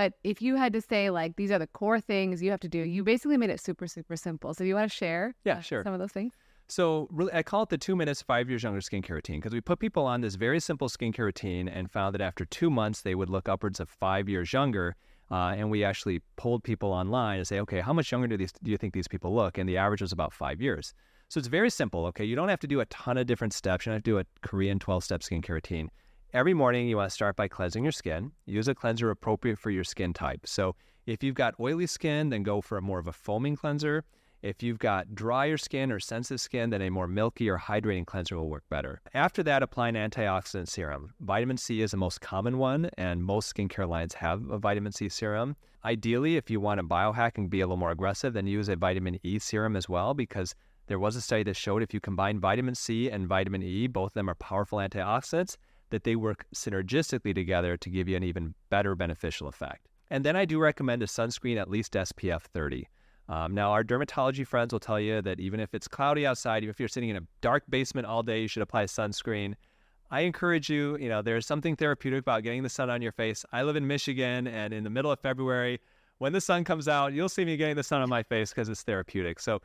But if you had to say, like, these are the core things you have to do, you basically made it super, super simple. So do you want to share sure. some of those things? So really, I call it the 2 minutes, 5 years younger skincare routine, because we put people on this very simple skincare routine and found that after 2 months, they would look upwards of 5 years younger. And we actually polled people online to say, okay, how much younger do you think these people look? And the average was about 5 years. So it's very simple, okay? You don't have to do a ton of different steps. You don't have to do a Korean 12-step skincare routine. Every morning, you want to start by cleansing your skin. Use a cleanser appropriate for your skin type. So if you've got oily skin, then go for more of a foaming cleanser. If you've got drier skin or sensitive skin, then a more milky or hydrating cleanser will work better. After that, apply an antioxidant serum. Vitamin C is the most common one, and most skincare lines have a vitamin C serum. Ideally, if you want to biohack and be a little more aggressive, then use a vitamin E serum as well, because there was a study that showed if you combine vitamin C and vitamin E, both of them are powerful antioxidants, that they work synergistically together to give you an even better beneficial effect. And then I do recommend a sunscreen at least SPF 30. Now, our dermatology friends will tell you that even if it's cloudy outside, even if you're sitting in a dark basement all day, you should apply sunscreen. I encourage you, there's something therapeutic about getting the sun on your face. I live in Michigan, and in the middle of February, when the sun comes out, you'll see me getting the sun on my face because it's therapeutic. So,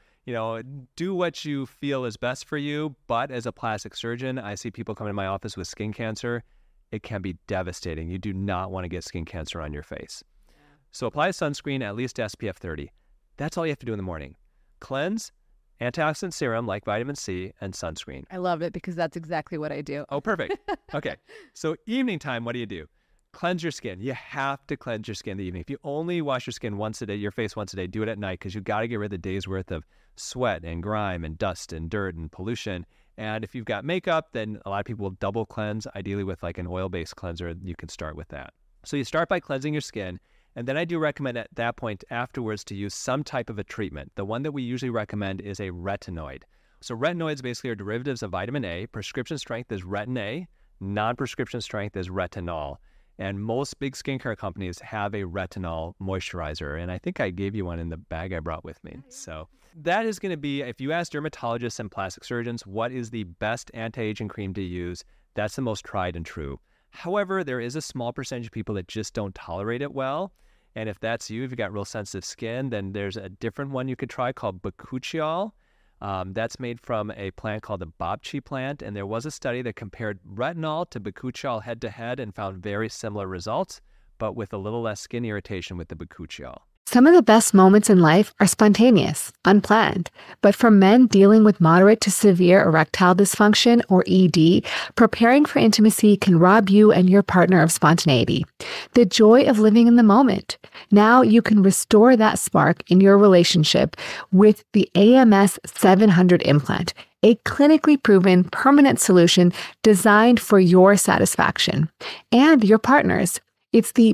do what you feel is best for you. But as a plastic surgeon, I see people come in my office with skin cancer. It can be devastating. You do not want to get skin cancer on your face. So apply sunscreen, at least SPF 30. That's all you have to do in the morning. Cleanse, antioxidant serum like vitamin C, and sunscreen. I love it because that's exactly what I do. Oh, perfect. Okay. So evening time, what do? Cleanse your skin. You have to cleanse your skin in the evening. If you only wash your skin once a day, your face once a day, do it at night, because you got to get rid of the day's worth of sweat and grime and dust and dirt and pollution. And if you've got makeup, then a lot of people will double cleanse, ideally with like an oil-based cleanser. You can start with that. So you start by cleansing your skin. And then I do recommend at that point afterwards to use some type of a treatment. The one that we usually recommend is a retinoid. So retinoids basically are derivatives of vitamin A. Prescription strength is Retin A. Non-prescription strength is retinol. And most big skincare companies have a retinol moisturizer. And I think I gave you one in the bag I brought with me. So that is going to be, if you ask dermatologists and plastic surgeons, what is the best anti-aging cream to use? That's the most tried and true. However, there is a small percentage of people that just don't tolerate it well. And if that's you, if you've got real sensitive skin, then there's a different one you could try called bakuchiol. That's made from a plant called the bobchi plant. And there was a study that compared retinol to bakuchiol head-to-head and found very similar results, but with a little less skin irritation with the bakuchiol. Some of the best moments in life are spontaneous, unplanned. But for men dealing with moderate to severe erectile dysfunction, or ED, preparing for intimacy can rob you and your partner of spontaneity, the joy of living in the moment. Now you can restore that spark in your relationship with the AMS 700 implant, a clinically proven permanent solution designed for your satisfaction and your partner's. It's the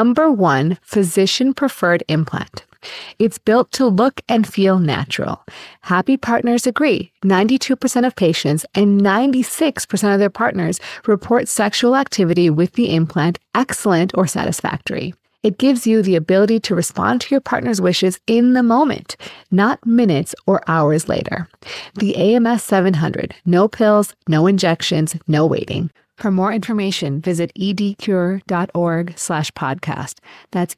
#1 physician-preferred implant. It's built to look and feel natural. Happy partners agree. 92% of patients and 96% of their partners report sexual activity with the implant excellent or satisfactory. It gives you the ability to respond to your partner's wishes in the moment, not minutes or hours later. The AMS 700. No pills, no injections, no waiting. For more information, visit edcure.org/podcast. That's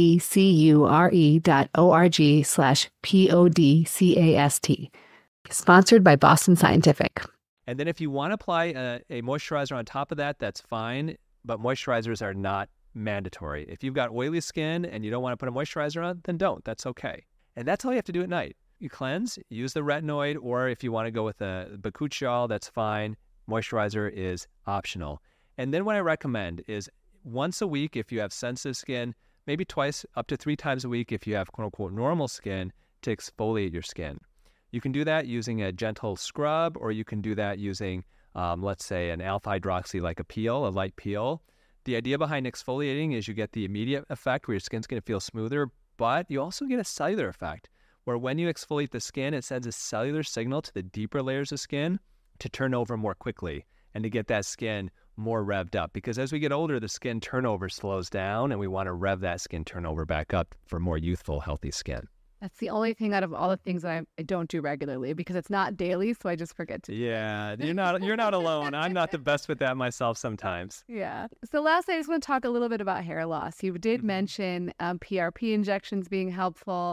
edcure.org/podcast. Sponsored by Boston Scientific. And then if you want to apply a moisturizer on top of that, that's fine. But moisturizers are not mandatory. If you've got oily skin and you don't want to put a moisturizer on, then don't. That's okay. And that's all you have to do at night. You cleanse, use the retinoid, or if you want to go with a bakuchiol, that's fine. Moisturizer is optional. And then what I recommend is once a week if you have sensitive skin, maybe twice up to 3 times a week if you have quote unquote normal skin, to exfoliate your skin. You can do that using a gentle scrub, or you can do that using, let's say, an alpha hydroxy like a peel, a light peel. The idea behind exfoliating is you get the immediate effect where your skin's going to feel smoother, but you also get a cellular effect where when you exfoliate the skin, it sends a cellular signal to the deeper layers of skin to turn over more quickly and to get that skin more revved up. Because as we get older, the skin turnover slows down and we want to rev that skin turnover back up for more youthful, healthy skin. That's the only thing out of all the things that I don't do regularly because it's not daily, so I just forget to. Yeah, you're not alone. I'm not the best with that myself sometimes. Yeah. So lastly, I just want to talk a little bit about hair loss. You did mention PRP injections being helpful.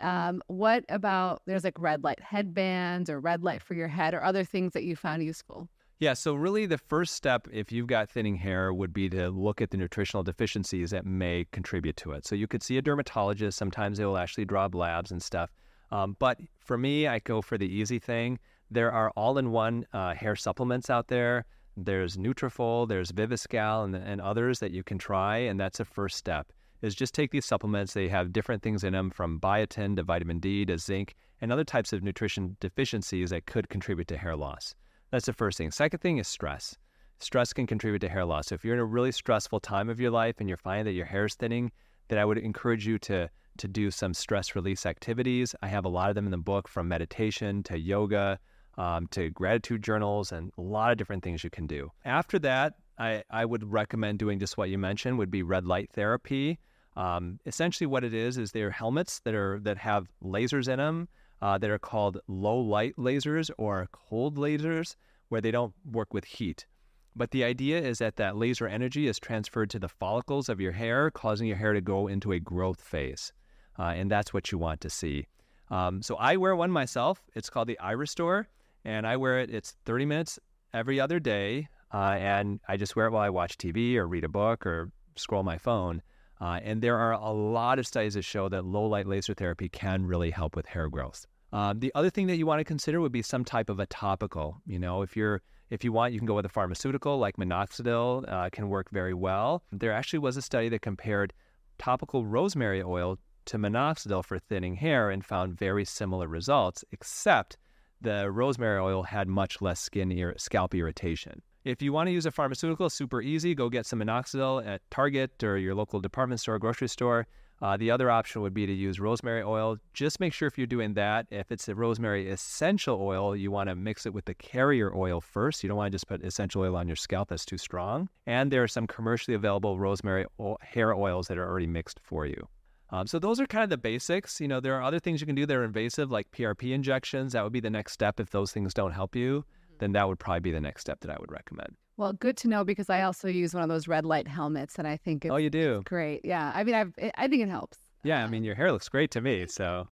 What about there's like red light headbands or red light for your head or other things that you found useful? Yeah, so really the first step if you've got thinning hair would be to look at the nutritional deficiencies that may contribute to it. So you could see a dermatologist. Sometimes they will actually draw labs and stuff. But for me, I go for the easy thing. There are all-in-one hair supplements out there. There's Nutrafol, there's Viviscal, and others that you can try, and that's a first step, is just take these supplements. They have different things in them from biotin to vitamin D to zinc and other types of nutrition deficiencies that could contribute to hair loss. That's the first thing. Second thing is stress. Stress can contribute to hair loss. So if you're in a really stressful time of your life and you're finding that your hair is thinning, then I would encourage you to do some stress release activities. I have a lot of them in the book, from meditation to yoga to gratitude journals, and a lot of different things you can do. After that, I would recommend doing just what you mentioned, would be red light therapy. Essentially what it is they're helmets that have lasers in them that are called low light lasers or cold lasers, where they don't work with heat. But the idea is that laser energy is transferred to the follicles of your hair, causing your hair to go into a growth phase. And that's what you want to see. So I wear one myself. It's called the iRestore, and I wear it. It's 30 minutes every other day. And I just wear it while I watch TV or read a book or scroll my phone. And there are a lot of studies that show that low light laser therapy can really help with hair growth. The other thing that you want to consider would be some type of a topical. You know, if you want, you can go with a pharmaceutical like minoxidil, can work very well. There actually was a study that compared topical rosemary oil to minoxidil for thinning hair and found very similar results, except the rosemary oil had much less scalp irritation. If you want to use a pharmaceutical, super easy. Go get some minoxidil at Target or your local department store, grocery store. The other option would be to use rosemary oil. Just make sure if you're doing that, if it's a rosemary essential oil, you want to mix it with the carrier oil first. You don't want to just put essential oil on your scalp. That's too strong. And there are some commercially available rosemary hair oils that are already mixed for you. So those are kind of the basics. You know, there are other things you can do that are invasive, like PRP injections. That would be the next step. If those things don't help you, then that would probably be the next step that I would recommend. Well, good to know, because I also use one of those red light helmets, and I think it's you do? great. Yeah, I mean, I think it helps. Yeah, I mean, your hair looks great to me, so